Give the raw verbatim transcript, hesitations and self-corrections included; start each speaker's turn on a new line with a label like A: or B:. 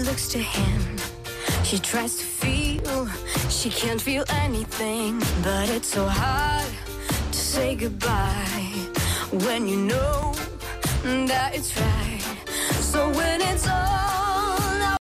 A: looks to him. She tries to feel, she can't feel anything. But it's so hard to say goodbye when you know that it's right. So when it's all